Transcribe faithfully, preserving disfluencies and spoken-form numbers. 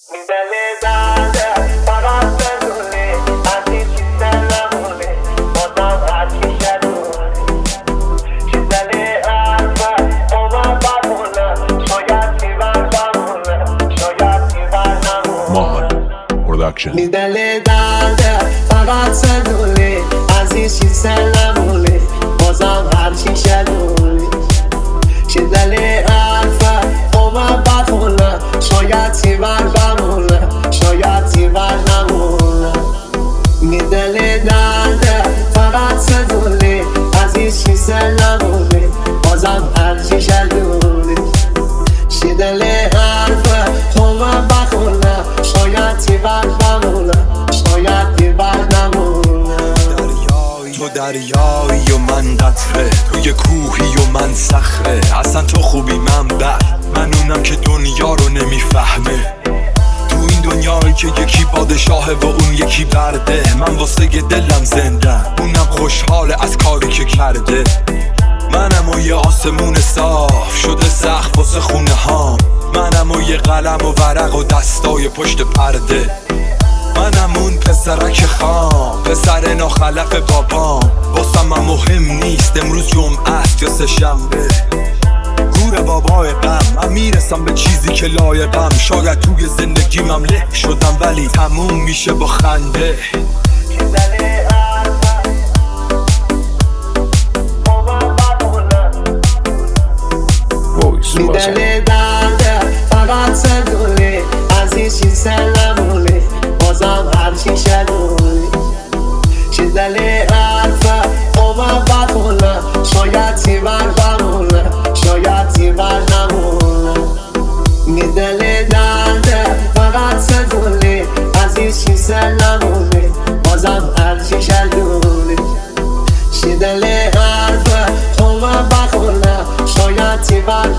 می دل درده فقط صدولی عزیز چی سلمولی بازم هرچی شدولی چی دل حرفه اومد بخونه شاید تیور بمونه شاید تیور نمونه می دل درده فقط صدولی عزیز چی سلمولی بازم هرچی شدولی چی دل حرفه اومد بخونه شاید تیور بمونه شاید تیور نمونه تو دریایی و من قطره، توی کوهی و من صخره. اصلا تو خوبی من بد، من اونم که دنیا رو نمیفهمه. تو این دنیایی که یکی پادشاهه و اون یکی برده، من واسه دلم زندم، اونم خوشحاله از کاری که کرده. منم و یه آسمون صاف شده سقف واسه خونه هام، منم و یه قلم و ورق و دستای پشت پرده. منم اون پسرک خام، پسر ناخلف بابام. واسم من مهم نیست امروز جمعه است یا سه شنبه. گور بابای غم، من میرسم به چیزی که لایقم. شاید توی زندگیم له شدم ولی تموم میشه با خنده. می دل درده فقط صدولی عزیز چی سلمولی بازم هرچی شدولی چی دل حرفه اومد بخونه شاید تیور بمونه شاید تیور نمونه می دل درده فقط صدولی عزیز چی سلمولی بازم هرچی شدولی چی دل حرفه اومد بخونه شاید تیور